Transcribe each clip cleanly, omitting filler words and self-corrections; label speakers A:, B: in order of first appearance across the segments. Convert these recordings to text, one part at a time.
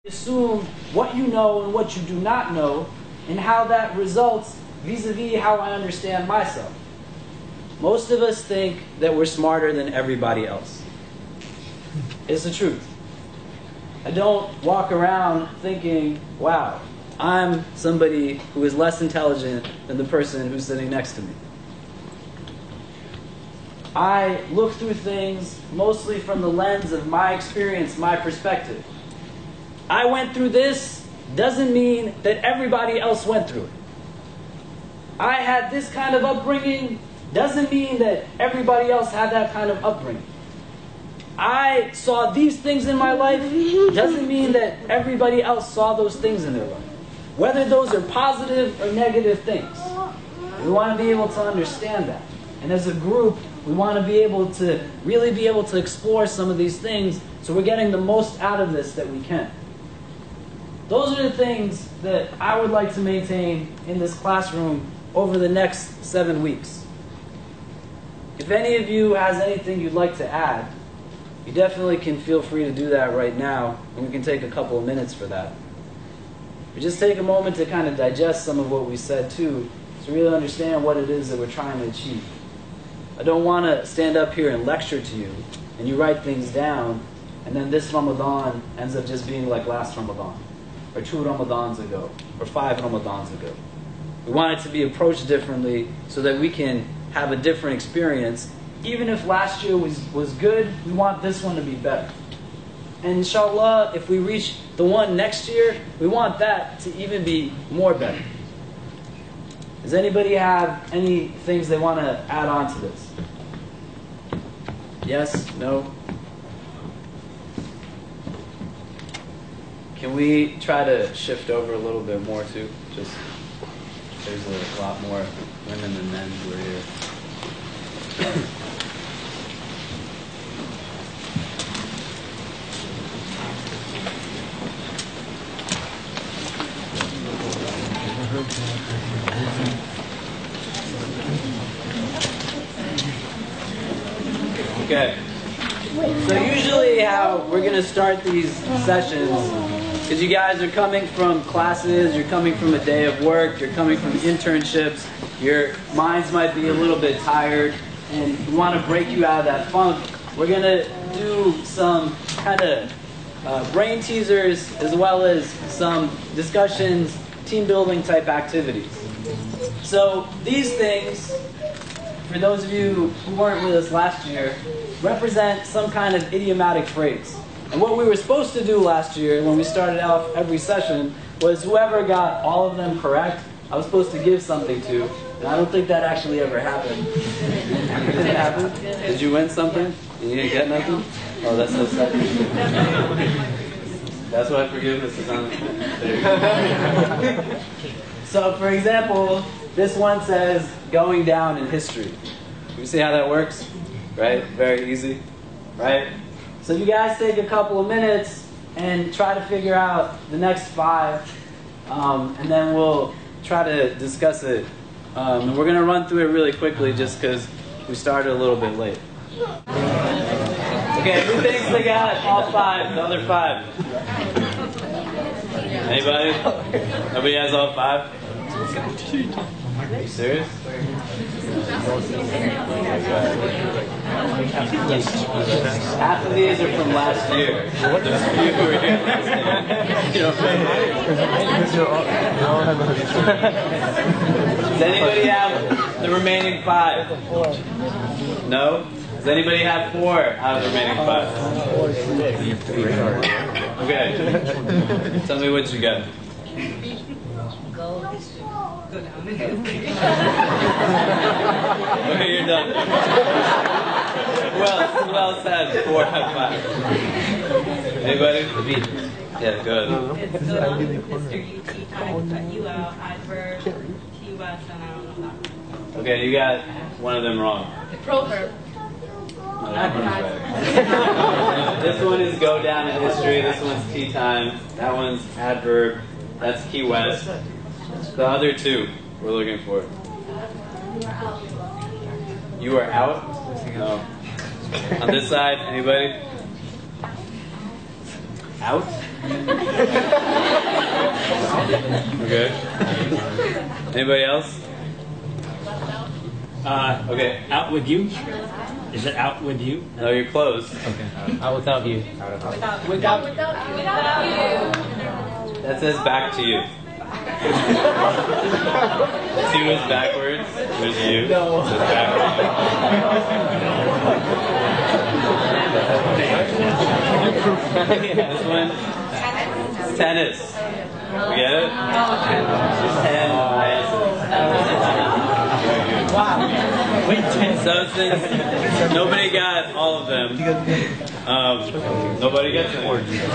A: Assume what you know and what you do not know, and how that results vis-a-vis how I understand myself. Most of us think that we're smarter than everybody else. It's the truth. I don't walk around thinking, wow, I'm somebody who is less intelligent than the person who's sitting next to me. I look through things mostly from the lens of my experience, my perspective. I went through this doesn't mean that everybody else went through it. I had this kind of upbringing doesn't mean that everybody else had that kind of upbringing. I saw these things in my life doesn't mean that everybody else saw those things in their life. Whether those are positive or negative things. We want to be able to understand that. And as a group, we want to be able to really be able to explore some of these things so we're getting the most out of this that we can. Those are the things that I would like to maintain in this classroom over the next 7 weeks. If any of you has anything you'd like to add, you definitely can feel free to do that right now, and we can take a couple of minutes for that. But just take a moment to kind of digest some of what we said too, to really understand what it is that we're trying to achieve. I don't want to stand up here and lecture to you, and you write things down, and then this Ramadan ends up just being like last Ramadan, or 2 Ramadans ago, or 5 Ramadans ago. We want it to be approached differently so that we can have a different experience. Even if last year was good, we want this one to be better. And inshallah, if we reach the one next year, we want that to even be more better. Does anybody have any things they want to add on to this? Yes? No? Can we try to shift over a little bit more too? Just there's a lot more women than men who are here. Okay. So usually how we're going to start these sessions is you guys are coming from classes, you're coming from a day of work, you're coming from internships, your minds might be a little bit tired, and we want to break you out of that funk. We're going to do some kind of brain teasers as well as some discussions, team building type activities. So these things, for those of you who weren't with us last year, represent some kind of idiomatic phrase. And what we were supposed to do last year when we started out every session was whoever got all of them correct, I was supposed to give something to. And I don't think that actually ever happened. Did it happen? Did you win something? You didn't get nothing? Oh, that's so sad. That's why forgiveness is on there. So, for example, this one says, going down in history. You see how that works? Right? Very easy. Right? So you guys take a couple of minutes and try to figure out the next 5, and then we'll try to discuss it. And we're going to run through it really quickly just because we started a little bit late. Okay, who thinks they got all 5, the other 5? Anybody? Nobody has all 5? Are you serious? Half of these are from last year. Those of you who were here last year. Does anybody have the remaining 5? No? Does anybody have 4 out of the remaining 5? Okay. Tell me what you got. Go down. Okay, you're done. Who else has 4 out of 5? Anybody? Yeah, go ahead.
B: It's history, tea time, cut you out, adverb, Key West, and I don't know that.
A: Okay, you got one of them wrong.
B: Proverb.
A: No, that one's right. This one is go down in history. This one's tea time. That one's adverb. That's Key West. The other 2 we're looking for. You are out? No. On this side, anybody? Out?
C: Okay. Anybody else? Okay.
A: Out with you? Is it out with you?
C: No, you're close.
A: Okay. Out without you.
B: Without you.
C: That says back to you. See what's backwards? There's you. No. It says back to you. This one. Tennis. You get it?
A: Wow. Wait,
C: So since nobody got all of them, nobody gets it.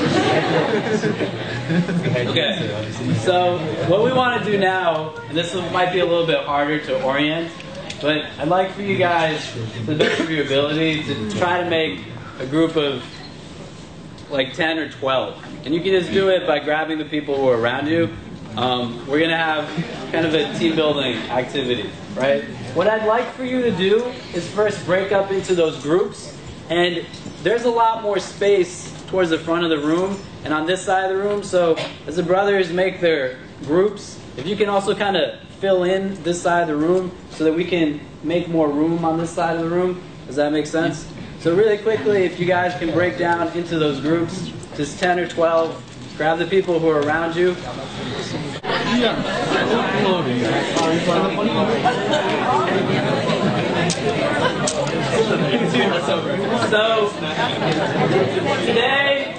C: Okay, so what we want to do now, and this might be a little bit harder to orient, but I'd like for you guys, to the best of your ability, to try to make a group of like 10 or 12. And you can just do it by grabbing the people who are around you. We're going to have kind of a team building activity, right? What I'd like for you to do is first break up into those groups. And there's a lot more space towards the front of the room and on this side of the room. So as the brothers make their groups, if you can also kind of fill in this side of the room so that we can make more room on this side of the room. Does that make sense? So really quickly, if you guys can break down into those groups, just 10 or 12, grab the people who are around you. So today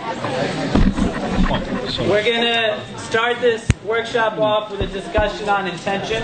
C: we're going to start this workshop off with a discussion on intention.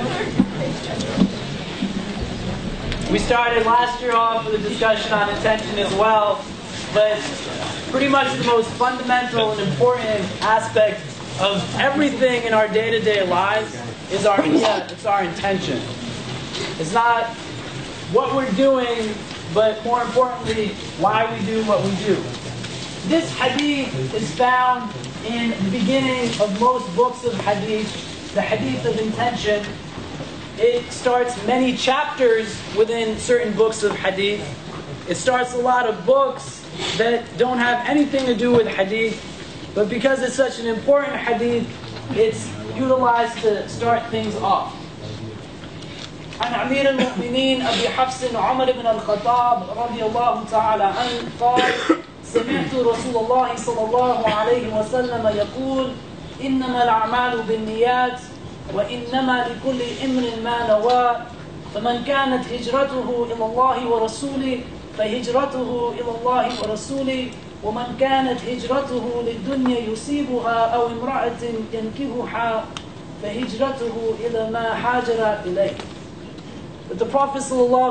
C: We started last year off with a discussion on intention as well, but pretty much the most fundamental and important aspect of everything in our day-to-day lives is our niyyah, it's our intention. It's not what we're doing, but more importantly, why we do what we do. This hadith is found in the beginning of most books of hadith, the hadith of intention. It starts many chapters within certain books of hadith. It starts a lot of books that don't have anything to do with hadith, but because it's such an important hadith, it's utilized to start things off. عن أمير المؤمنين أبي حفص عمر بن الخطاب رضي الله تعالى عنه قال سمعت رسول الله صلى الله عليه وسلم يقول إنما الأعمال بالنيات وإنما لكل امرئ ما نوى فمن كانت هجرته إلى الله ورسوله فهجرته إلى الله ورسوله ومن كانت هجرته للدنيا يصيبها أو امرأة ينكحها فهجرته إلى ما هاجر إليه. But the Prophet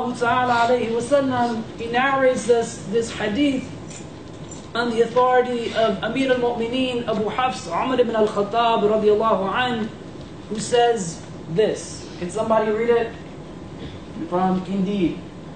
C: ﷺ, he narrates us this hadith on the authority of Amir al-Mu'mineen Abu Hafs Umar ibn al-Khattab radiallahu anh, who says this. Can somebody read it? From Indeed.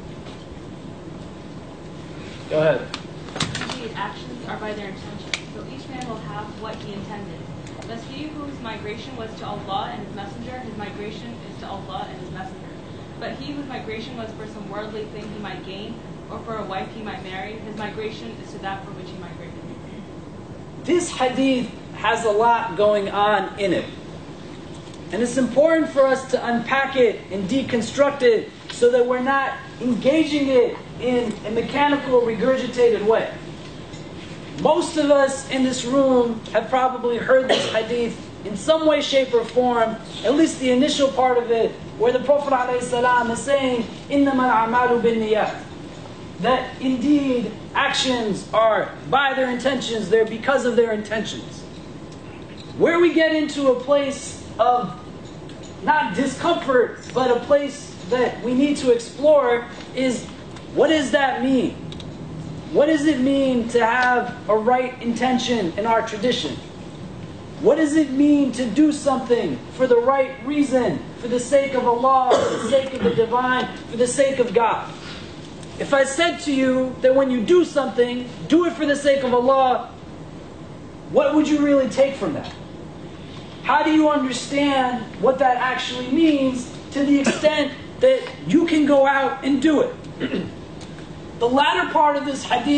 C: Go ahead.
B: Indeed, actions are by their intention, so each man will have what he intended. Thus he whose migration was to Allah and His Messenger, his migration is to Allah and His Messenger. But he whose migration was for some worldly thing he might gain, or for a wife he might marry, his migration is to that for which he migrated.
A: This hadith has a lot going on in it. And it's important for us to unpack it and deconstruct it so that we're not engaging it in a mechanical, regurgitated way. Most of us in this room have probably heard this hadith in some way, shape, or form, at least the initial part of it, where the Prophet ﷺ is saying, إِنَّمَا الْأَعْمَالُ بِالنِّيَّاتِ, that indeed actions are by their intentions, they're because of their intentions. Where we get into a place of not discomfort, but a place that we need to explore is, what does that mean? What does it mean to have a right intention in our tradition? What does it mean to do something for the right reason, for the sake of Allah, for the sake of the divine, for the sake of God? If I said to you that when you do something, do it for the sake of Allah, what would you really take from that? How do you understand what that actually means to the extent that you can go out and do it? The latter part of this hadith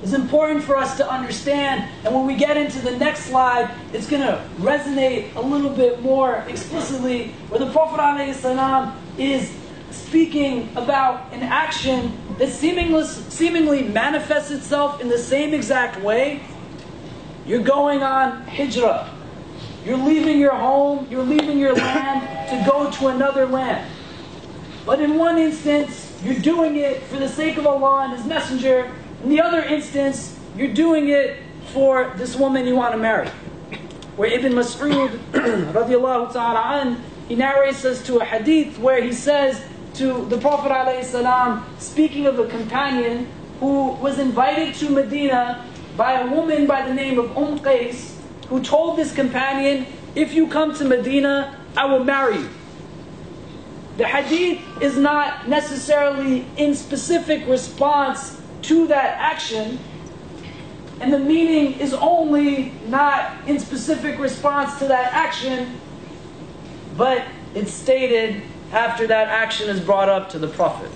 A: is important for us to understand. And when we get into the next slide, it's going to resonate a little bit more explicitly, where the Prophet ﷺ is speaking about an action that seemingly manifests itself in the same exact way. You're going on hijrah. You're leaving your home, you're leaving your land to go to another land. But in one instance, you're doing it for the sake of Allah and His Messenger. In the other instance, you're doing it for this woman you want to marry. Where Ibn Mas'ud, radiallahu ta'ala an, he narrates us to a hadith where he says to the Prophet ﷺ, speaking of a companion who was invited to Medina by a woman by the name of Qais, who told this companion, if you come to Medina, I will marry you. The hadith is not necessarily in specific response to that action, and the meaning is only not in specific response to that action, but it's stated after that action is brought up to the Prophet.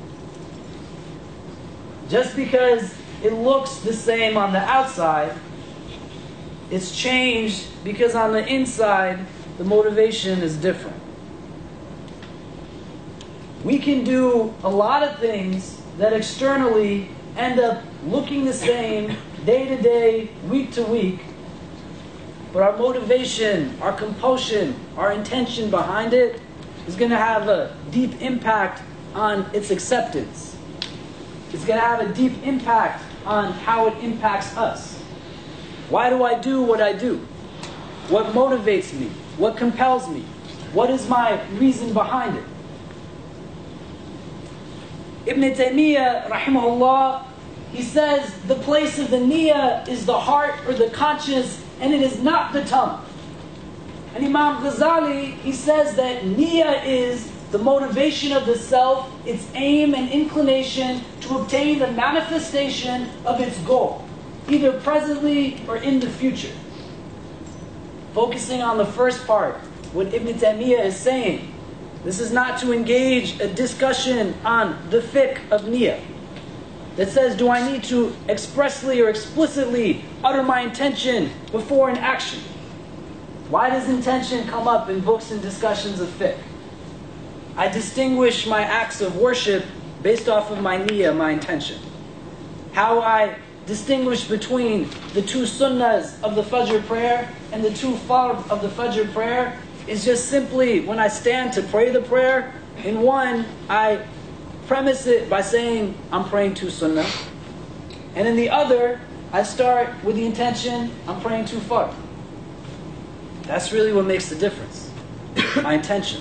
A: Just because it looks the same on the outside, it's changed because on the inside, the motivation is different. We can do a lot of things that externally end up looking the same day to day, week to week, but our motivation, our compulsion, our intention behind it is going to have a deep impact on its acceptance. It's going to have a deep impact on how it impacts us. Why do I do what I do? What motivates me? What compels me? What is my reason behind it? Ibn Taymiyyah, rahimahullah, he says the place of the niyyah is the heart or the conscience, and it is not the tongue. And Imam Ghazali, he says that niyyah is the motivation of the self, its aim and inclination to obtain the manifestation of its goal, either presently or in the future. Focusing on the first part, what Ibn Taymiyyah is saying, this is not to engage a discussion on the fiqh of niyyah that says, do I need to expressly or explicitly utter my intention before an action? Why does intention come up in books and discussions of fiqh? I distinguish my acts of worship based off of my niyyah, my intention. How I distinguish between the two sunnahs of the Fajr prayer and the two fard of the Fajr prayer is just simply when I stand to pray the prayer, in one, I premise it by saying, I'm praying two sunnah. And in the other, I start with the intention, I'm praying two fard. That's really what makes the difference. My intention.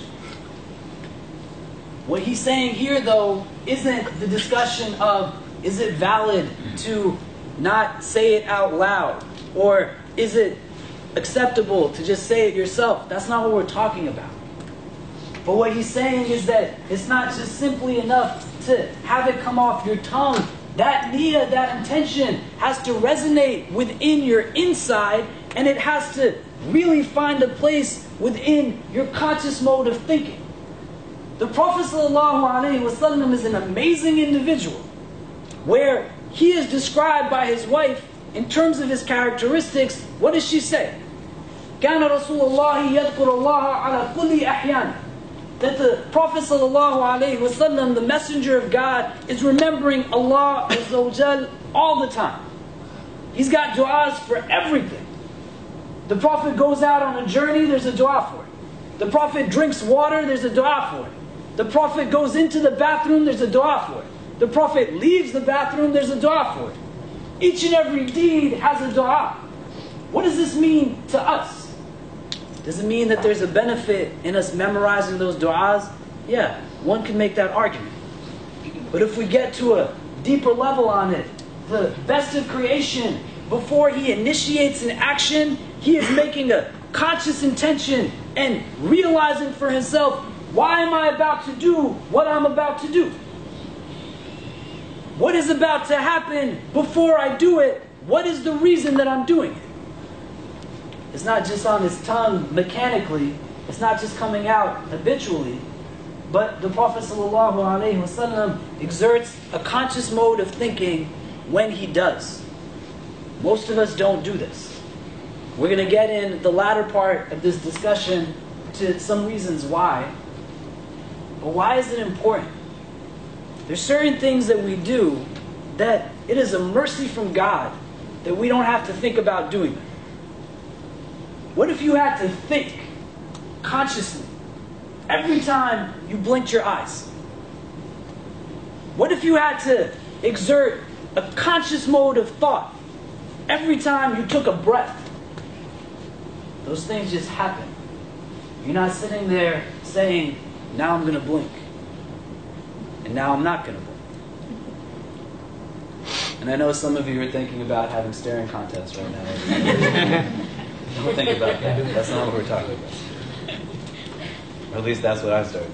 A: What he's saying here, though, isn't the discussion of, is it valid to not say it out loud? Or is it acceptable to just say it yourself? That's not what we're talking about. But what he's saying is that it's not just simply enough to have it come off your tongue. That niyyah, that intention has to resonate within your inside, and it has to really find a place within your conscious mode of thinking. The Prophet ﷺ is an amazing individual where he is described by his wife in terms of his characteristics. What does she say? كان رسول الله يذكر الله على كل أحيان. That the Prophet ﷺ, the Messenger of God, is remembering Allah Azza wa Jal all the time. He's got du'as for everything. The Prophet goes out on a journey, there's a du'a for it. The Prophet drinks water, there's a du'a for it. The Prophet goes into the bathroom, there's a du'a for it. The Prophet leaves the bathroom, there's a du'a for it. Each and every deed has a du'a. What does this mean to us? Does it mean that there's a benefit in us memorizing those du'as? Yeah, one can make that argument. But if we get to a deeper level on it, the best of creation, before he initiates an action, he is making a conscious intention and realizing for himself, why am I about to do what I'm about to do? What is about to happen before I do it? What is the reason that I'm doing it? It's not just on his tongue mechanically. It's not just coming out habitually. But the Prophet ﷺ exerts a conscious mode of thinking when he does. Most of us don't do this. We're going to get in the latter part of this discussion to some reasons why. But why is it important? There's certain things that we do that it is a mercy from God that we don't have to think about doing them. What if you had to think consciously every time you blinked your eyes? What if you had to exert a conscious mode of thought every time you took a breath? Those things just happen. You're not sitting there saying, now I'm going to blink. And now I'm not going to blink. And I know some of you are thinking about having staring contests right now. Don't think about that. That's not what we're talking about. Or at least that's what I started.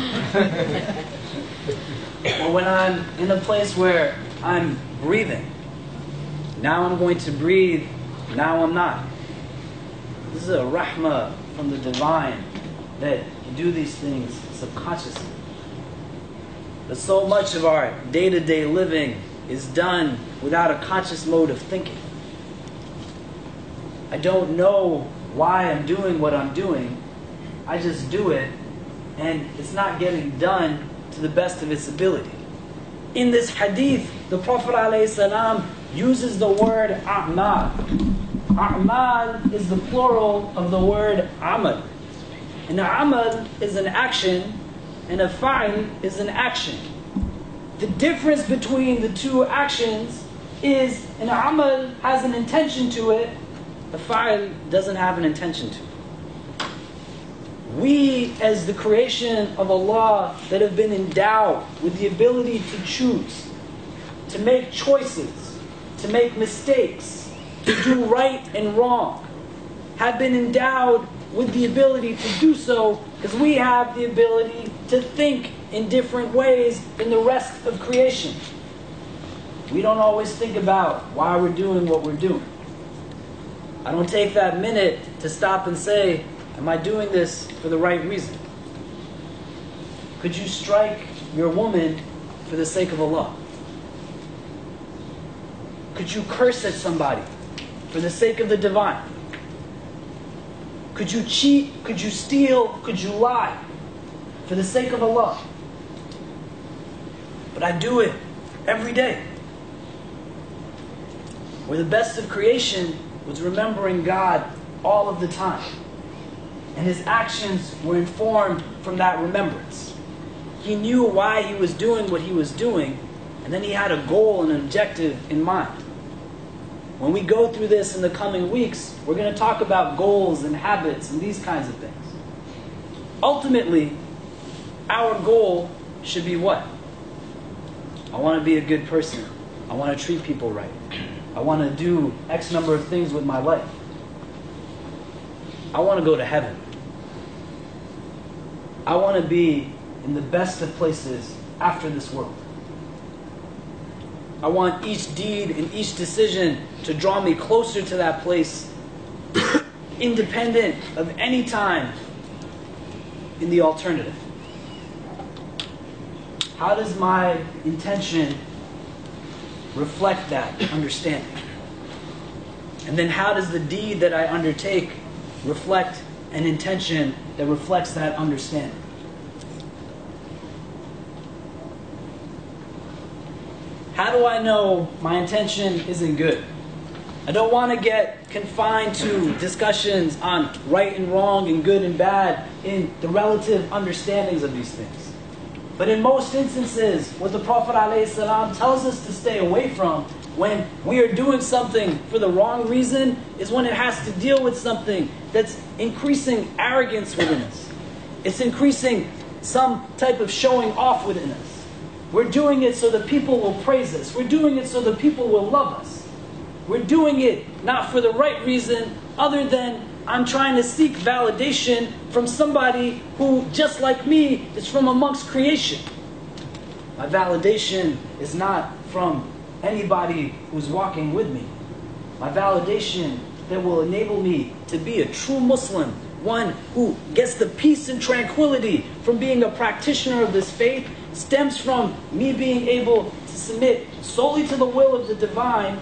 A: Or when I'm in a place where I'm breathing. Now I'm going to breathe. Now I'm not. This is a rahmah from the divine that you do these things subconsciously. But so much of our day-to-day living is done without a conscious mode of thinking. I don't know why I'm doing what I'm doing. I just do it, and it's not getting done to the best of its ability. In this hadith, the Prophet ﷺ uses the word a'mal. A'mal is the plural of the word amal. And amal is an action, and a fa'il is an action. The difference between the two actions is an amal has an intention to it, a fa'il doesn't have an intention to it. We, as the creation of Allah that have been endowed with the ability to choose, to make choices, to make mistakes, to do right and wrong, have been endowed with the ability to do so because we have the ability to think in different ways than the rest of creation. We don't always think about why we're doing what we're doing. I don't take that minute to stop and say, am I doing this for the right reason? Could you strike your woman for the sake of Allah? Could you curse at somebody for the sake of the divine? Could you cheat? Could you steal? Could you lie for the sake of Allah? But I do it every day. Where the best of creation was remembering God all of the time. And his actions were informed from that remembrance. He knew why he was doing what he was doing, and then he had a goal and an objective in mind. When we go through this in the coming weeks, we're going to talk about goals and habits and these kinds of things. Ultimately, our goal should be what? I want to be a good person. I want to treat people right. I want to do X number of things with my life. I want to go to heaven. I want to be in the best of places after this world. I want each deed and each decision to draw me closer to that place, independent of any time in the alternative. How does my intention reflect that understanding? And then how does the deed that I undertake reflect an intention that reflects that understanding? How do I know my intention isn't good? I don't want to get confined to discussions on right and wrong and good and bad in the relative understandings of these things. But in most instances, what the Prophet ﷺ tells us to stay away from when we are doing something for the wrong reason is when it has to deal with something that's increasing arrogance within us. It's increasing some type of showing off within us. We're doing it so that people will praise us. We're doing it so that people will love us. We're doing it not for the right reason other than I'm trying to seek validation from somebody who, just like me, is from amongst creation. My validation is not from anybody who's walking with me. My validation that will enable me to be a true Muslim, one who gets the peace and tranquility from being a practitioner of this faith, stems from me being able to submit solely to the will of the divine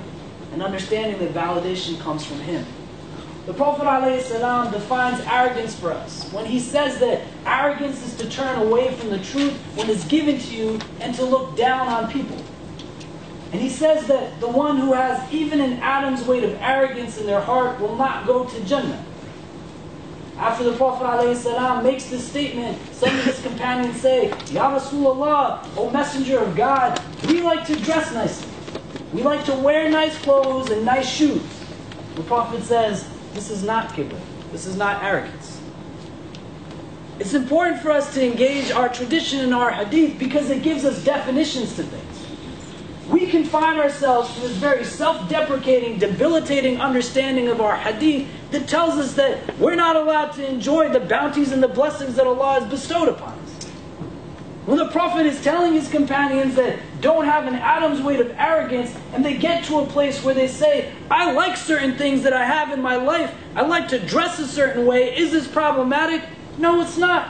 A: and understanding that validation comes from Him. The Prophet ﷺ defines arrogance for us when he says that arrogance is to turn away from the truth when it's given to you and to look down on people. And he says that the one who has even an atom's weight of arrogance in their heart will not go to Jannah. After the Prophet ﷺ makes this statement, some of his companions say, Ya Rasulullah, O Messenger of God, we like to dress nicely. We like to wear nice clothes and nice shoes. The Prophet says, this is not kibr. This is not arrogance. It's important for us to engage our tradition and our hadith because it gives us definitions to things. We confine ourselves to this very self-deprecating, debilitating understanding of our hadith that tells us that we're not allowed to enjoy the bounties and the blessings that Allah has bestowed upon us. When the Prophet is telling his companions that don't have an atom's weight of arrogance, and they get to a place where they say, I like certain things that I have in my life, I like to dress a certain way, is this problematic? No, it's not.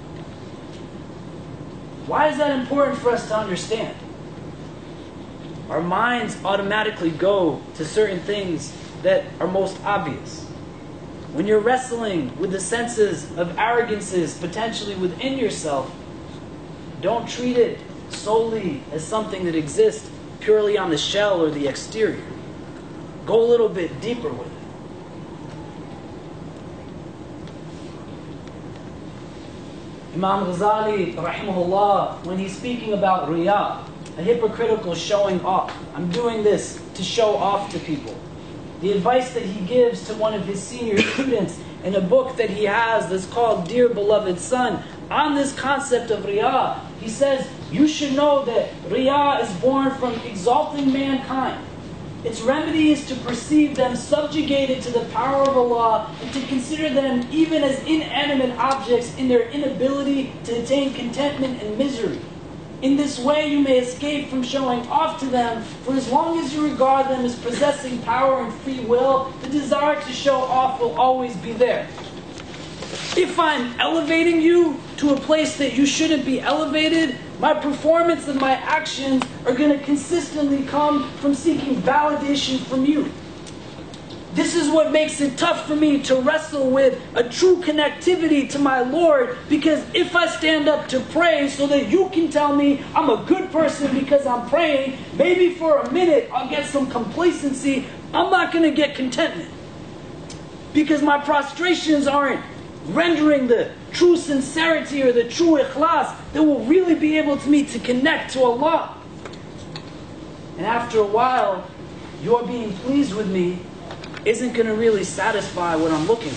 A: Why is that important for us to understand? Our minds automatically go to certain things that are most obvious. When you're wrestling with the senses of arrogances potentially within yourself, don't treat it solely as something that exists purely on the shell or the exterior. Go a little bit deeper with it. Imam Ghazali, rahimahullah, when he's speaking about riyah, a hypocritical showing off. I'm doing this to show off to people. The advice that he gives to one of his senior students in a book that he has that's called Dear Beloved Son, on this concept of riyah, he says, you should know that riyah is born from exalting mankind. Its remedy is to perceive them subjugated to the power of Allah and to consider them even as inanimate objects in their inability to attain contentment and misery. In this way you may escape from showing off to them, for as long as you regard them as possessing power and free will, the desire to show off will always be there. If I'm elevating you to a place that you shouldn't be elevated, my performance and my actions are going to consistently come from seeking validation from you. This is what makes it tough for me to wrestle with a true connectivity to my Lord, because if I stand up to pray so that you can tell me I'm a good person because I'm praying, maybe for a minute I'll get some complacency, I'm not going to get contentment. Because my prostrations aren't rendering the true sincerity or the true ikhlas that will really be able to me to connect to Allah. And after a while, your being pleased with me isn't going to really satisfy what I'm looking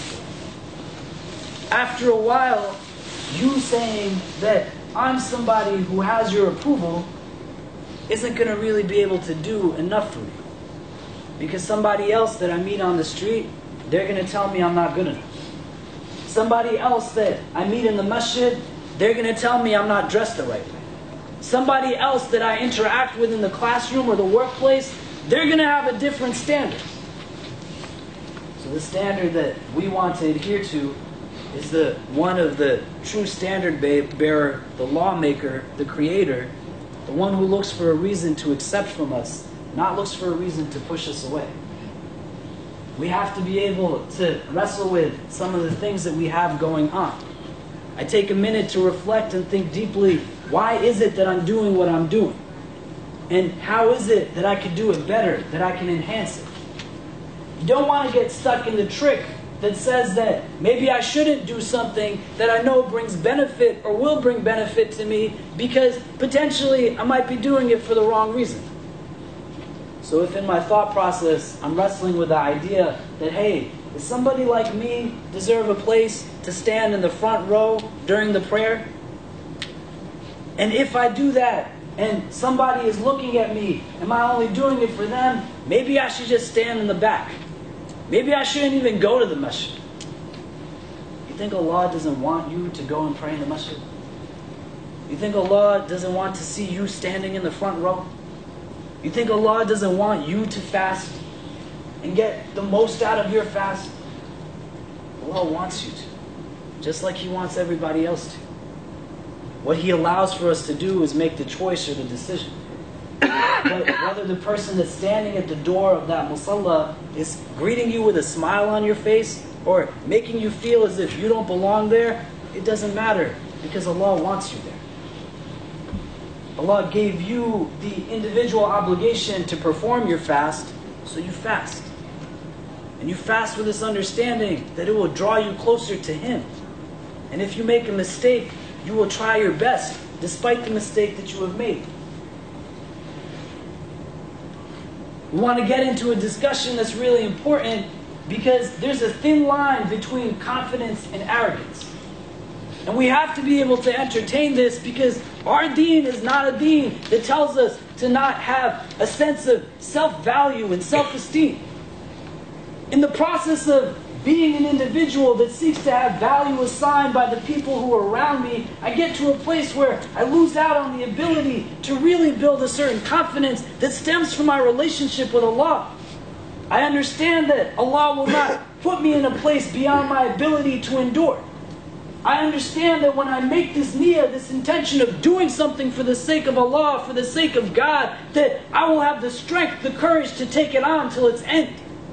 A: for. After a while, you saying that I'm somebody who has your approval isn't going to really be able to do enough for me. Because somebody else that I meet on the street, they're going to tell me I'm not good enough. Somebody else that I meet in the masjid, they're going to tell me I'm not dressed the right way. Somebody else that I interact with in the classroom or the workplace, they're going to have a different standard. So the standard that we want to adhere to is the one of the true standard bearer, the lawmaker, the creator, the one who looks for a reason to accept from us, not looks for a reason to push us away. We have to be able to wrestle with some of the things that we have going on. I take a minute to reflect and think deeply, why is it that I'm doing what I'm doing? And how is it that I can do it better, that I can enhance it? You don't want to get stuck in the trick that says that maybe I shouldn't do something that I know brings benefit or will bring benefit to me because potentially I might be doing it for the wrong reason. So if in my thought process I'm wrestling with the idea that, hey, does somebody like me deserve a place to stand in the front row during the prayer? And if I do that and somebody is looking at me, am I only doing it for them? Maybe I should just stand in the back. Maybe I shouldn't even go to the masjid. You think Allah doesn't want you to go and pray in the masjid? You think Allah doesn't want to see you standing in the front row? You think Allah doesn't want you to fast and get the most out of your fast? Allah wants you to, just like He wants everybody else to. What He allows for us to do is make the choice or the decision. But whether the person that's standing at the door of that musalla is greeting you with a smile on your face or making you feel as if you don't belong there, it doesn't matter, because Allah wants you there. Allah gave you the individual obligation to perform your fast, so you fast. And you fast with this understanding that it will draw you closer to Him. And if you make a mistake, you will try your best despite the mistake that you have made. We want to get into a discussion that's really important, because there's a thin line between confidence and arrogance. And we have to be able to entertain this, because our deen is not a deen that tells us to not have a sense of self-value and self-esteem. In the process of being an individual that seeks to have value assigned by the people who are around me, I get to a place where I lose out on the ability to really build a certain confidence that stems from my relationship with Allah. I understand that Allah will not put me in a place beyond my ability to endure. I understand that when I make this niyyah, this intention of doing something for the sake of Allah, for the sake of God, that I will have the strength, the courage to take it on till its end.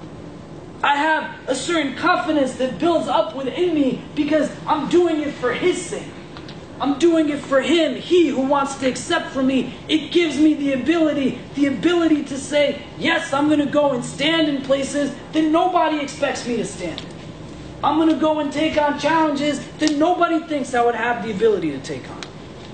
A: I have a certain confidence that builds up within me because I'm doing it for His sake. I'm doing it for Him, He who wants to accept from me. It gives me the ability to say, yes, I'm going to go and stand in places that nobody expects me to stand in. I'm going to go and take on challenges that nobody thinks I would have the ability to take on.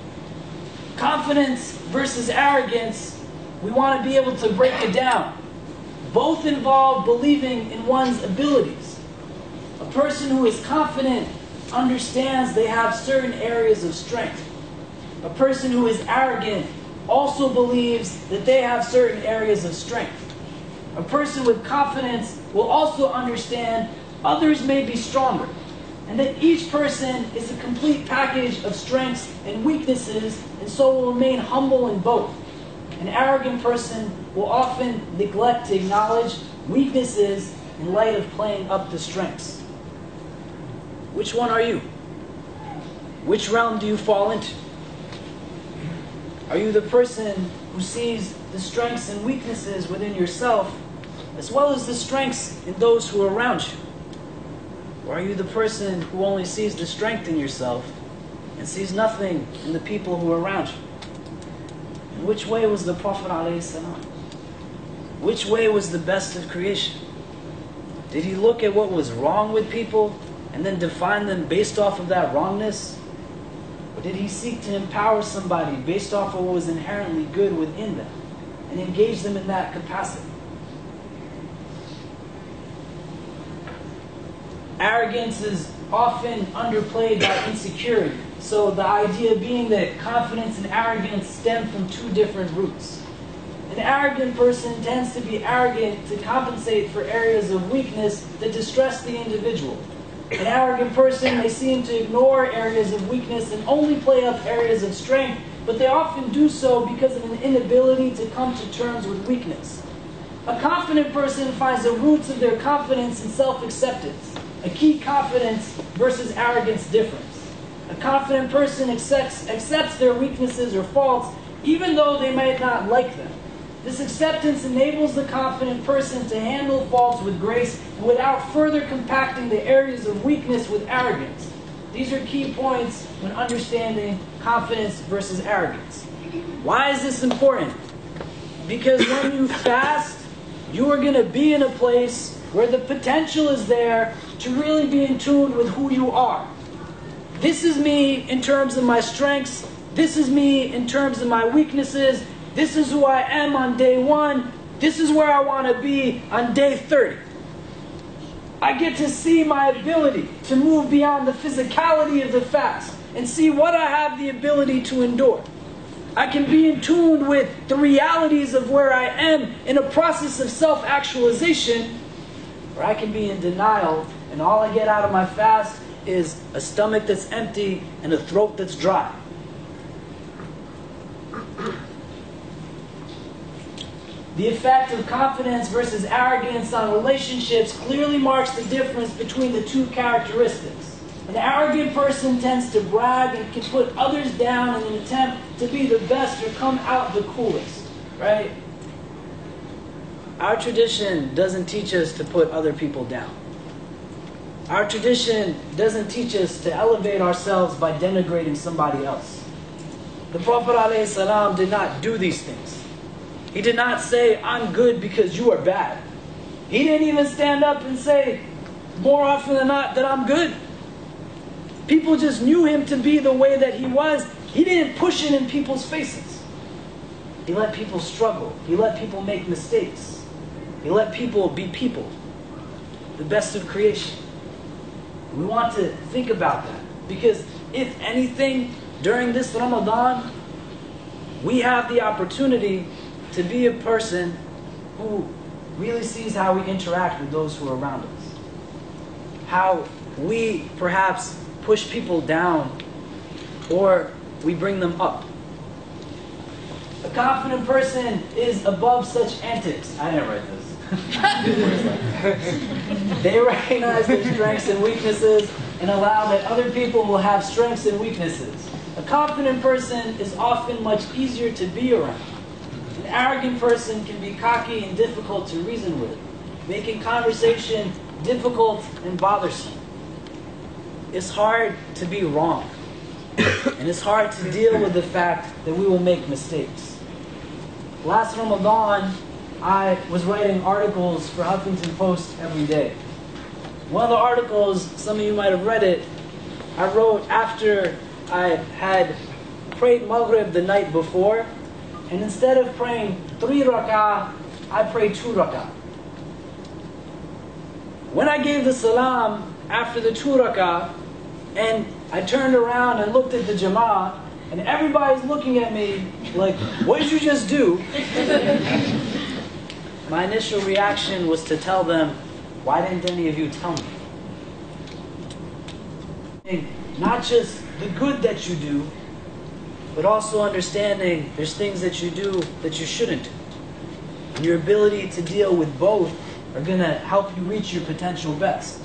A: Confidence versus arrogance, we want to be able to break it down. Both involve believing in one's abilities. A person who is confident understands they have certain areas of strength. A person who is arrogant also believes that they have certain areas of strength. A person with confidence will also understand others may be stronger, and that each person is a complete package of strengths and weaknesses, and so will remain humble in both. An arrogant person will often neglect to acknowledge weaknesses in light of playing up the strengths. Which one are you? Which realm do you fall into? Are you the person who sees the strengths and weaknesses within yourself, as well as the strengths in those who are around you? Or are you the person who only sees the strength in yourself and sees nothing in the people who are around you? And which way was the Prophet ﷺ? Which way was the best of creation? Did he look at what was wrong with people and then define them based off of that wrongness? Or did he seek to empower somebody based off of what was inherently good within them and engage them in that capacity? Arrogance is often underplayed by insecurity. So the idea being that confidence and arrogance stem from two different roots. An arrogant person tends to be arrogant to compensate for areas of weakness that distress the individual. An arrogant person may seem to ignore areas of weakness and only play up areas of strength, but they often do so because of an inability to come to terms with weakness. A confident person finds the roots of their confidence in self-acceptance. A key confidence versus arrogance difference. A confident person accepts their weaknesses or faults even though they might not like them. This acceptance enables the confident person to handle faults with grace and without further compacting the areas of weakness with arrogance. These are key points when understanding confidence versus arrogance. Why is this important? Because when you fast, you are going to be in a place where the potential is there to really be in tune with who you are. This is me in terms of my strengths. This is me in terms of my weaknesses. This is who I am on day 1. This is where I want to be on day 30. I get to see my ability to move beyond the physicality of the fast and see what I have the ability to endure. I can be in tune with the realities of where I am in a process of self-actualization, or I can be in denial, and all I get out of my fast is a stomach that's empty and a throat that's dry. The effect of confidence versus arrogance on relationships clearly marks the difference between the two characteristics. An arrogant person tends to brag and can put others down in an attempt to be the best or come out the coolest. right? Our tradition doesn't teach us to put other people down. Our tradition doesn't teach us to elevate ourselves by denigrating somebody else. The Prophet ﷺ did not do these things. He did not say, I'm good because you are bad. He didn't even stand up and say, more often than not, that I'm good. People just knew him to be the way that he was. He didn't push it in people's faces. He let people struggle. He let people make mistakes. He let people be people. The best of creation. We want to think about that. Because if anything, during this Ramadan, we have the opportunity to be a person who really sees how we interact with those who are around us. How we perhaps push people down or we bring them up. A confident person is above such antics. I didn't write this. They recognize their strengths and weaknesses and allow that other people will have strengths and weaknesses. A confident person is often much easier to be around. An arrogant person can be cocky and difficult to reason with, making conversation difficult and bothersome. It's hard to be wrong, and it's hard to deal with the fact that we will make mistakes. Last Ramadan, I was writing articles for Huffington Post every day. One of the articles, some of you might have read it, I wrote after I had prayed Maghrib the night before, and instead of praying 3 rak'ah, I prayed 2 rak'ah. When I gave the salam after the 2 rak'ah, and I turned around and looked at the jama'ah, and everybody's looking at me like, what did you just do? My initial reaction was to tell them, why didn't any of you tell me? And not just the good that you do, but also understanding there's things that you do that you shouldn't do. And your ability to deal with both are going to help you reach your potential best.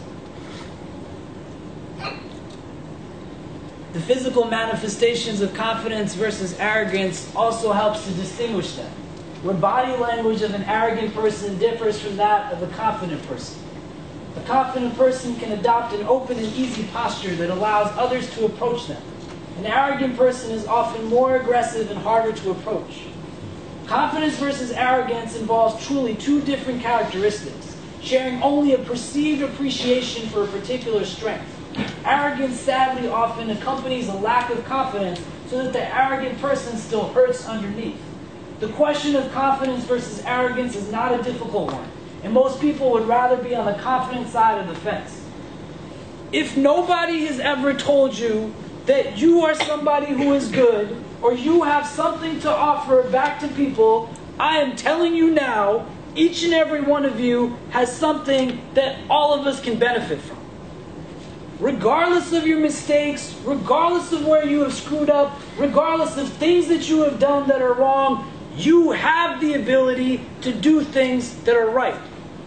A: The physical manifestations of confidence versus arrogance also helps to distinguish them. Where body language of an arrogant person differs from that of a confident person. A confident person can adopt an open and easy posture that allows others to approach them. An arrogant person is often more aggressive and harder to approach. Confidence versus arrogance involves truly two different characteristics, sharing only a perceived appreciation for a particular strength. Arrogance sadly often accompanies a lack of confidence so that the arrogant person still hurts underneath. The question of confidence versus arrogance is not a difficult one, and most people would rather be on the confident side of the fence. If nobody has ever told you that you are somebody who is good, or you have something to offer back to people, I am telling you now, each and every one of you has something that all of us can benefit from. Regardless of your mistakes, regardless of where you have screwed up, regardless of things that you have done that are wrong, you have the ability to do things that are right.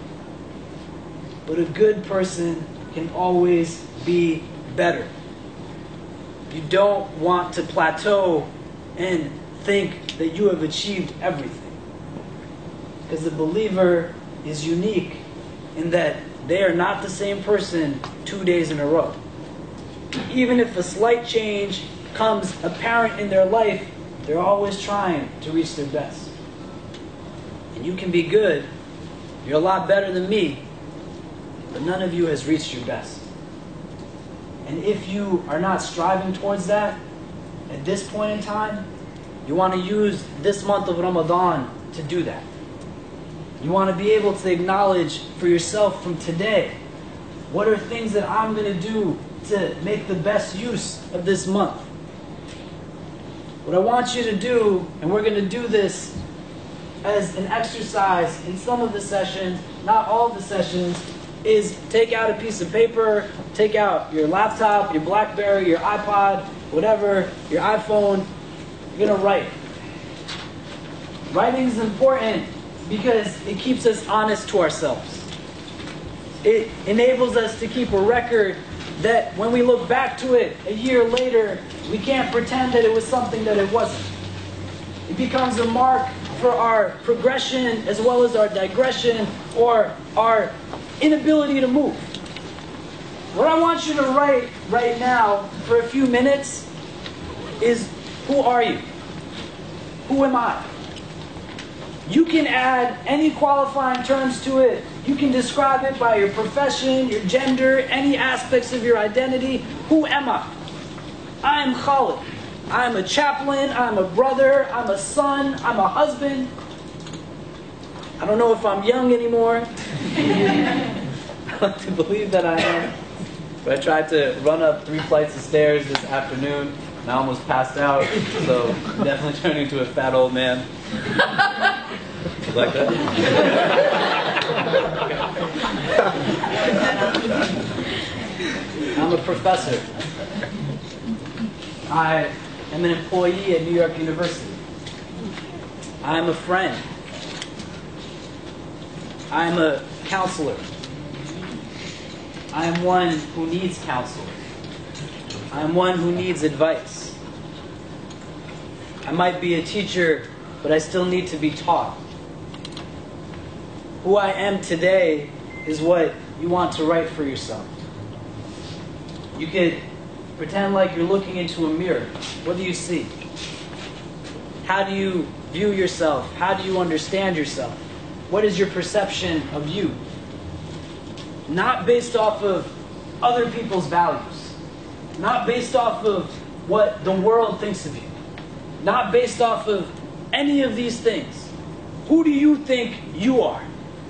A: But a good person can always be better. You don't want to plateau and think that you have achieved everything. Because the believer is unique in that they are not the same person 2 days in a row. Even if a slight change comes apparent in their life, they're always trying to reach their best. And you can be good. You're a lot better than me. But none of you has reached your best. And if you are not striving towards that, at this point in time, you want to use this month of Ramadan to do that. You want to be able to acknowledge for yourself from today, what are things that I'm going to do to make the best use of this month? What I want you to do, and we're going to do this as an exercise in some of the sessions, not all of the sessions, is take out a piece of paper, take out your laptop, your BlackBerry, your iPod, whatever, your iPhone. You're going to write. Writing is important because it keeps us honest to ourselves. It enables us to keep a record that when we look back to it a year later, we can't pretend that it was something that it wasn't. It becomes a mark for our progression as well as our digression or our inability to move. What I want you to write right now for a few minutes is, who are you? Who am I? You can add any qualifying terms to it. You can describe it by your profession, your gender, any aspects of your identity. Who am I? I am Khalid. I'm a chaplain, I'm a brother, I'm a son, I'm a husband. I don't know if I'm young anymore. I like to believe that I am. But I tried to run up 3 flights of stairs this afternoon and I almost passed out. So I'm definitely turning into a fat old man. Like that? I'm a professor. I am an employee at New York University. I'm a friend. I'm a counselor. I'm one who needs counsel. I'm one who needs advice. I might be a teacher, but I still need to be taught. Who I am today is what you want to write for yourself. You could pretend like you're looking into a mirror. What do you see? How do you view yourself? How do you understand yourself? What is your perception of you? Not based off of other people's values. Not based off of what the world thinks of you. Not based off of any of these things. Who do you think you are?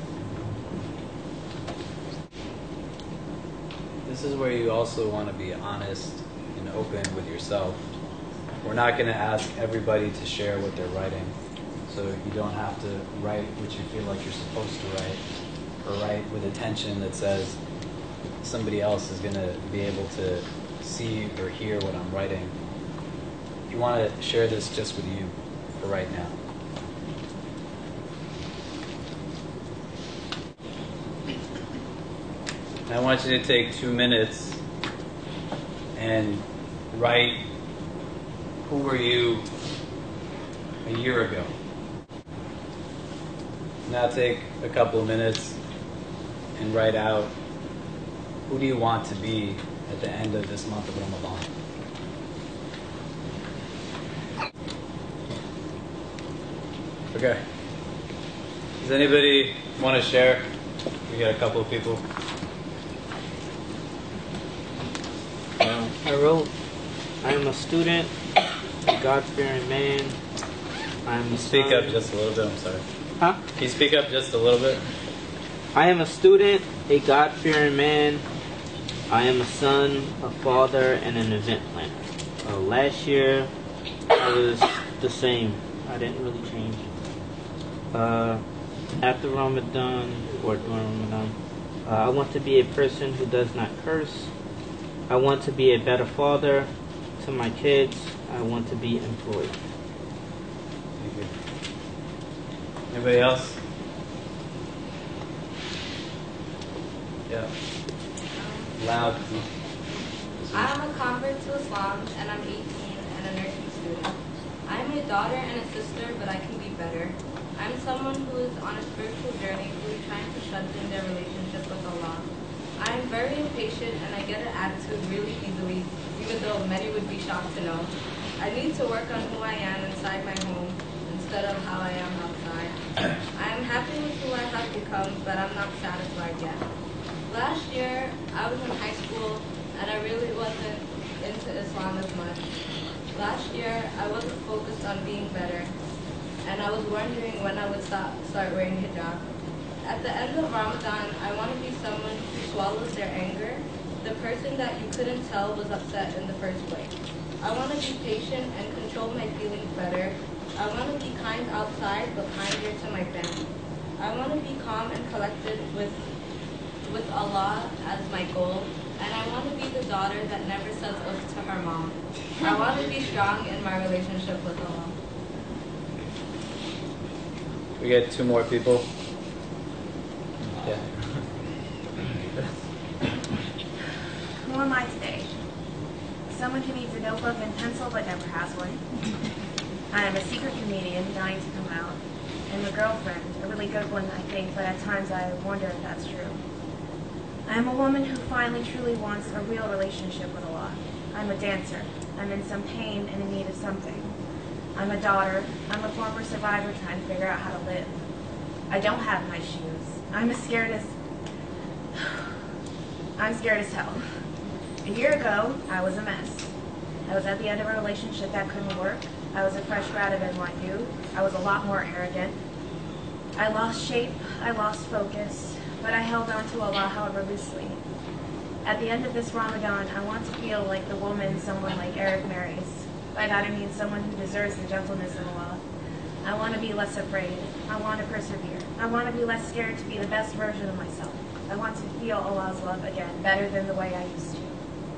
C: This is where you also want to be honest and open with yourself. We're not going to ask everybody to share what they're writing, so you don't have to write what you feel like you're supposed to write, or write with a tension that says somebody else is going to be able to see or hear what I'm writing. You want to share this just with you for right now. And I want you to take 2 minutes and write, who were you a year ago? Now take a couple of minutes and write out, who do you want to be at the end of this month of Ramadan? Okay. Does anybody want to share? We got a couple of people.
D: I wrote, I am a student, a God-fearing man. I am a
C: Speak
D: son.
C: up just a little bit, I'm sorry.
D: Huh?
C: Can you speak up just a little bit?
D: I am a student, a God-fearing man. I am a son, a father, and an event planner. Last year, I was the same. I didn't really change. After Ramadan, or during Ramadan, I want to be a person who does not curse. I want to be a better father to my kids. I want to be employed.
C: Thank you. Anybody else? Yeah. Loud.
E: I am a convert to Islam, and I'm 18 and a nursing student. I am a daughter and a sister, but I can be better. I'm someone who is on a spiritual journey who is trying to strengthen their relationship with Allah. I am very impatient and I get an attitude really easily, even though many would be shocked to know. I need to work on who I am inside my home instead of how I am outside. I am happy with who I have become, but I'm not satisfied yet. Last year, I was in high school and I really wasn't into Islam as much. Last year, I wasn't focused on being better, and I was wondering when I would start wearing hijab. At the end of Ramadan, I want to be someone who swallows their anger, the person that you couldn't tell was upset in the first place. I want to be patient and control my feelings better. I want to be kind outside, but kinder to my family. I want to be calm and collected with Allah as my goal, and I want to be the daughter that never says oof to her mom. I want to be strong in my relationship with Allah.
C: We get 2 more people. Yeah.
F: Who am I today? Someone who needs a notebook and pencil but never has one. I am a secret comedian dying to come out. I'm a girlfriend, a really good one, I think, but at times I wonder if that's true. I'm a woman who finally truly wants a real relationship with Allah. I'm a dancer. I'm in some pain and in need of something. I'm a daughter. I'm a former survivor trying to figure out how to live. I don't have my shoes. I'm scared as hell. A year ago, I was a mess. I was at the end of a relationship that couldn't work. I was a fresh grad of NYU. I was a lot more arrogant. I lost shape. I lost focus. But I held on to Allah, however loosely. At the end of this Ramadan, I want to feel like the woman someone like Eric marries. By that I mean someone who deserves the gentleness of Allah. I want to be less afraid. I want to persevere. I want to be less scared to be the best version of myself. I want to feel Allah's love again, better than the way I used to.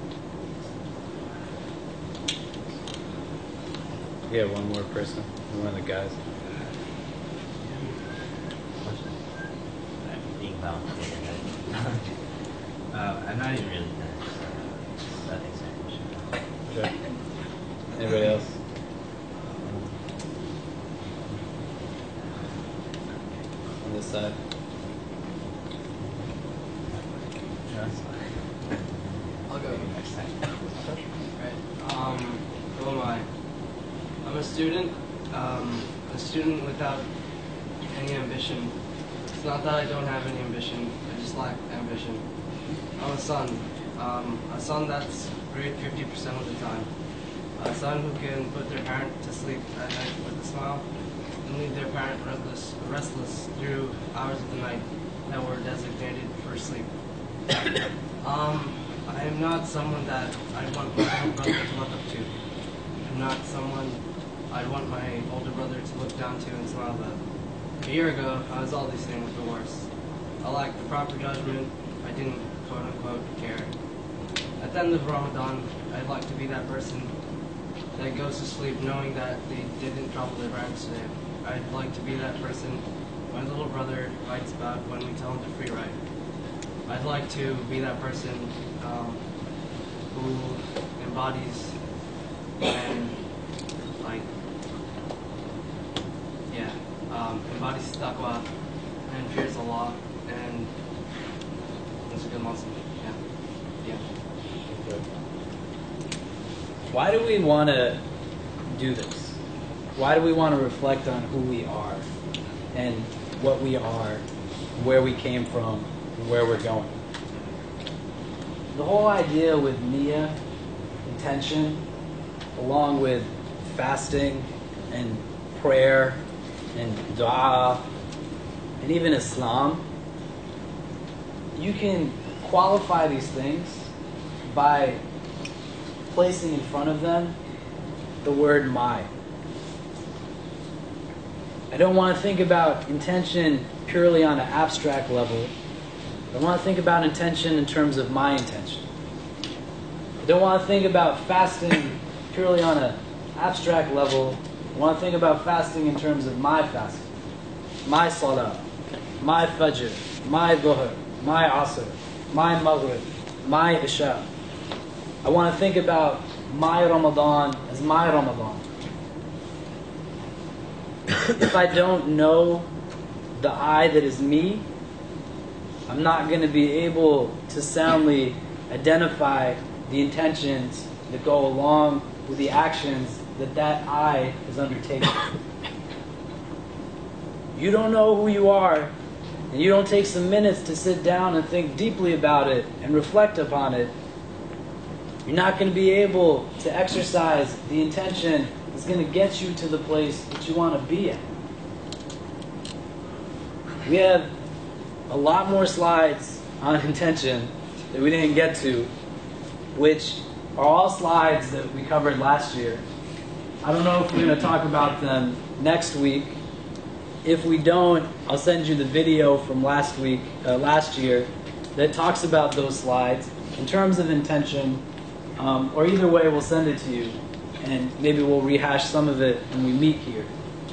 A: Yeah, one more person. One of the guys.
D: I'm not even really finished, so I think so.
A: Okay. Anybody else? On this side.
G: I'll go next time. Right. Who am I? I'm a student without any ambition. It's not that I don't have any ambition, I just lack ambition. I'm a son that's great 50% of the time. A son who can put their parent to sleep at night with a smile and leave their parent restless through hours of the night that were designated for sleep. I am not someone that I'd want my older brother to look up to. I'm not someone I'd want my older brother to look down to and smile at. A year ago, I was all these things, but worse. I lacked the proper judgment. I didn't, quote-unquote, care. At the end of Ramadan, I'd like to be that person that goes to sleep knowing that they didn't trouble their parents today. I'd like to be that person my little brother fights about when we tell him to free ride. I'd like to be that person who embodies and, embodies taqwa and fears Allah and is a good Muslim. Yeah.
A: Why do we want to do this? Why do we want to reflect on who we are and what we are, where we came from, and where we're going? The whole idea with niyyah, intention, along with fasting and prayer and dua and even Islam, you can qualify these things by placing in front of them the word my. I don't want to think about intention purely on an abstract level. I want to think about intention in terms of my intention. I don't want to think about fasting purely on an abstract level. I want to think about fasting in terms of my fasting, my salah, my fajr, my dhuhr, my asr, my maghrib, my isha. I want to think about my Ramadan as my Ramadan. If I don't know the I that is me, I'm not going to be able to soundly identify the intentions that go along with the actions that I is undertaking. You don't know who you are, and you don't take some minutes to sit down and think deeply about it and reflect upon it, you're not going to be able to exercise the intention that's going to get you to the place that you want to be at. We have a lot more slides on intention that we didn't get to, which are all slides that we covered last year. I don't know if we're going to talk about them next week. If we don't, I'll send you the video from last year that talks about those slides in terms of intention, or either way, we'll send it to you, and maybe we'll rehash some of it when we meet here.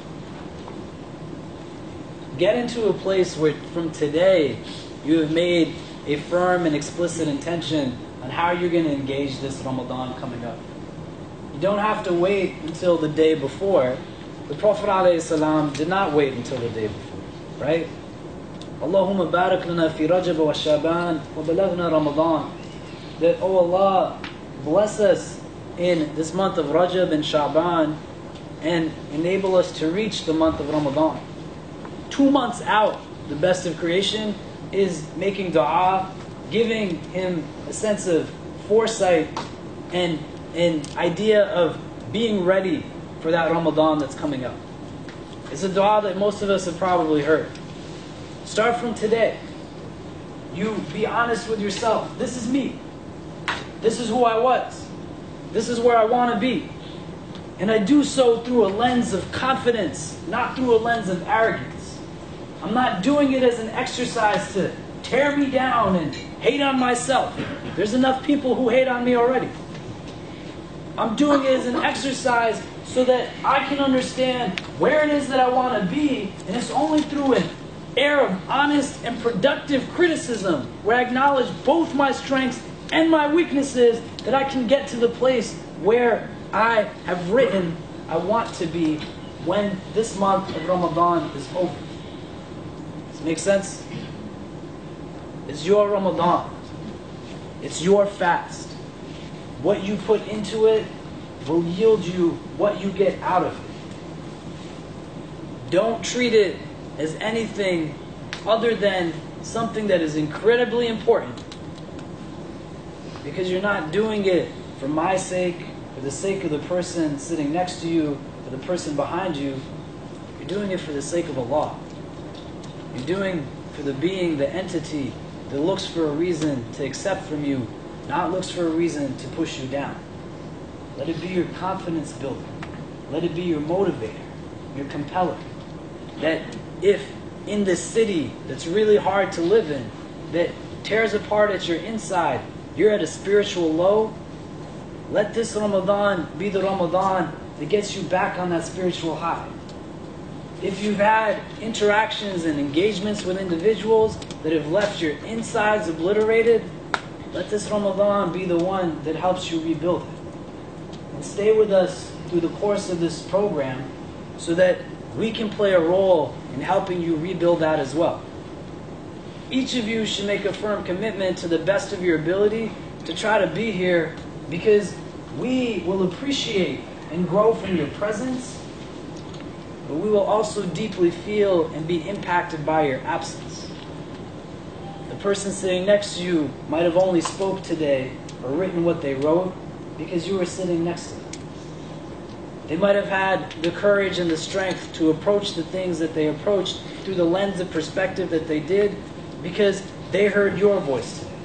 A: Get into a place where from today you have made a firm and explicit intention on how you're going to engage this Ramadan coming up. You don't have to wait until the day before. The Prophet ﷺ did not wait until the day before, right? Allahumma barak lana fi Rajab wa Shaban wa balaghna Ramadan. That, oh Allah, bless us in this month of Rajab and Shaban and enable us to reach the month of Ramadan. 2 months out, the best of creation is making dua, giving him a sense of foresight and an idea of being ready for that Ramadan that's coming up. It's a dua that most of us have probably heard. Start from today. You be honest with yourself. This is me. This is who I was. This is where I want to be. And I do so through a lens of confidence, not through a lens of arrogance. I'm not doing it as an exercise to tear me down and hate on myself. There's enough people who hate on me already. I'm doing it as an exercise so that I can understand where it is that I want to be, and it's only through an air of honest and productive criticism where I acknowledge both my strengths and my weaknesses that I can get to the place where I have written I want to be when this month of Ramadan is over. Does it make sense? It's your Ramadan. It's your fast. What you put into it will yield you what you get out of it. Don't treat it as anything other than something that is incredibly important, because you're not doing it for my sake, for the sake of the person sitting next to you, for the person behind you. You're doing it for the sake of Allah. You're doing for the being, the entity that looks for a reason to accept from you, not looks for a reason to push you down. Let it be your confidence builder. Let it be your motivator, your compeller. That if in this city that's really hard to live in, that tears apart at your inside, you're at a spiritual low, let this Ramadan be the Ramadan that gets you back on that spiritual high. If you've had interactions and engagements with individuals that have left your insides obliterated, let this Ramadan be the one that helps you rebuild it. And stay with us through the course of this program so that we can play a role in helping you rebuild that as well. Each of you should make a firm commitment to the best of your ability to try to be here, because we will appreciate and grow from your presence, but we will also deeply feel and be impacted by your absence. The person sitting next to you might have only spoke today or written what they wrote because you were sitting next to them. They might have had the courage and the strength to approach the things that they approached through the lens of perspective that they did because they heard your voice today.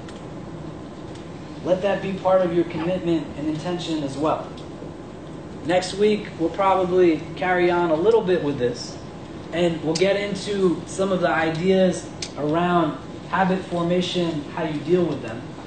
A: Let that be part of your commitment and intention as well. Next week, we'll probably carry on a little bit with this, and we'll get into some of the ideas around habit formation, how you deal with them.